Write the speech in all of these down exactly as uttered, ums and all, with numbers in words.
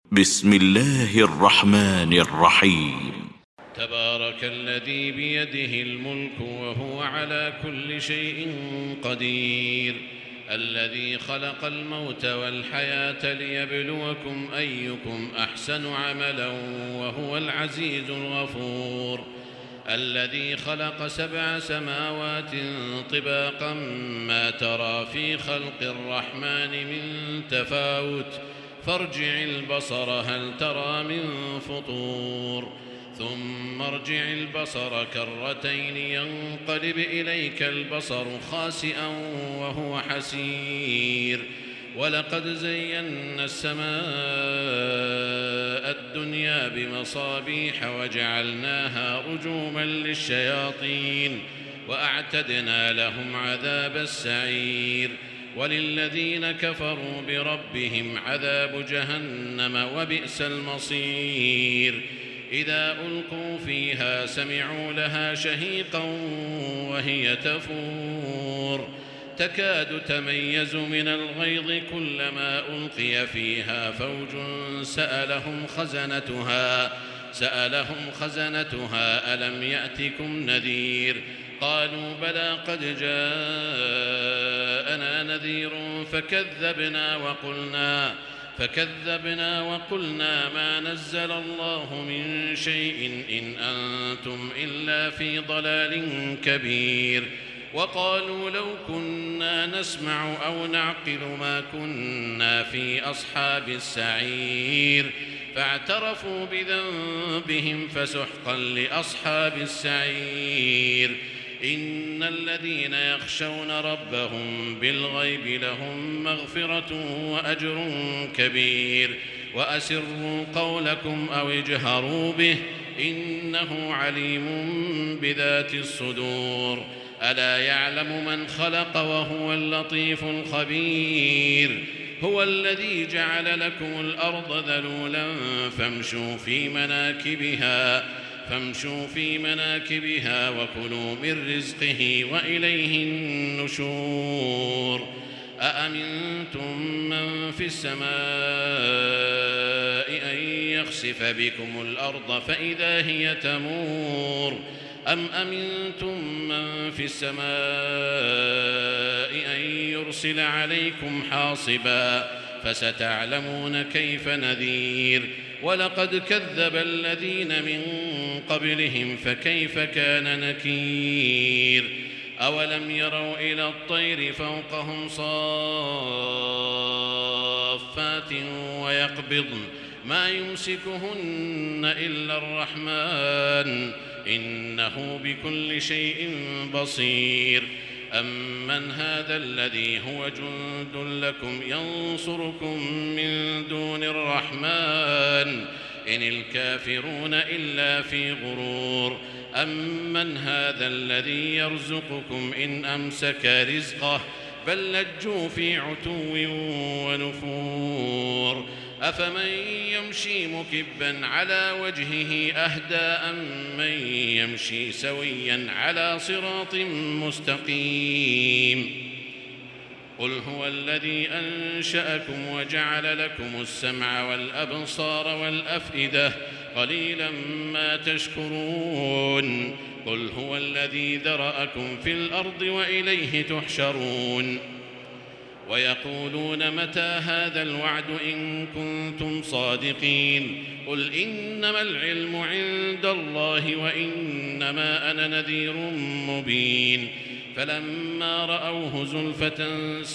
بسم الله الرحمن الرحيم. تبارك الذي بيده الملك وهو على كل شيء قدير، الذي خلق الموت والحياة ليبلوكم أيكم أحسن عملا وهو العزيز الغفور، الذي خلق سبع سماوات طباقا ما ترى في خلق الرحمن من تفاوت فارجع البصر هل ترى من فطور، ثم ارجع البصر كرتين ينقلب إليك البصر خاسئا وهو حسير، ولقد زينا السماء الدنيا بمصابيح وجعلناها رجوما للشياطين وأعتدنا لهم عذاب السعير، وللذين كفروا بربهم عذاب جهنم وبئس المصير، إذا ألقوا فيها سمعوا لها شهيقا وهي تفور تكاد تميز من الغيظ كلما ألقي فيها فوج سألهم خزنتها سألهم خزنتها ألم يأتكم نذير قالوا بلى قد جاءنا نذير فكذبنا وقلنا فكذبنا وقلنا ما نزل الله من شيء إن أنتم إلا في ضلال كبير، وقالوا لو كنا نسمع أو نعقل ما كنا في أصحاب السعير، فاعترفوا بذنبهم فسحقا لأصحاب السعير، إن الذين يخشون ربهم بالغيب لهم مغفرة وأجر كبير، وأسروا قولكم أو اجهروا به إنه عليم بذات الصدور، ألا يعلم من خلق وهو اللطيف الخبير، هو الذي جعل لكم الأرض ذلولا فامشوا في مناكبها فامشوا في مناكبها وكلوا من رزقه وإليه النشور، أأمنتم من في السماء أن يخسف بكم الأرض فإذا هي تمور، أم أمنتم من في السماء أن يرسل عليكم حاصبا فستعلمون كيف نذير، ولقد كذب الذين من قبلهم فكيف كان نكير، أولم يروا إلى الطير فوقهم صافات ويقبضن ما يمسكهن إلا الرحمن إنه بكل شيء بصير، أمن هذا الذي هو جند لكم ينصركم من دون الرحمن إن الكافرون إلا في غرور، أمن هذا الذي يرزقكم إن أمسك رزقه بل لجوا في عتو ونفور، أفمن يمشي مكبا على وجهه أهدى أم من يمشي سويا على صراط مستقيم، قل هو الذي أنشأكم وجعل لكم السمع والأبصار والأفئدة قليلا ما تشكرون، قل هو الذي ذرأكم في الأرض وإليه تحشرون، ويقولون متى هذا الوعد إن كنتم صادقين، قل إنما العلم عند الله وإنما أنا نذير مبين، فلما رأوه زلفة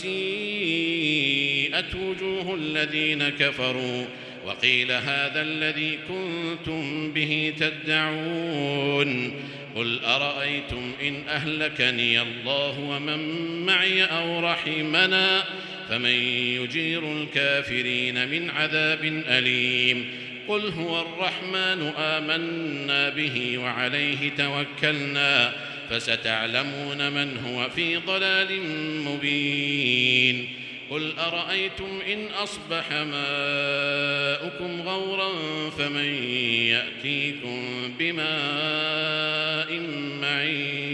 سيئت وجوه الذين كفروا وقيل هذا الذي كنتم به تدعون، قل أرأيتم إن أهلكني الله ومن معي أو رحمنا فمن يجير الكافرين من عذاب أليم، قل هو الرحمن آمنا به وعليه توكلنا فستعلمون من هو في ضلال مبين، قل أرأيتم إن أصبح ماؤكم غورا فمن يأتيكم بماء معين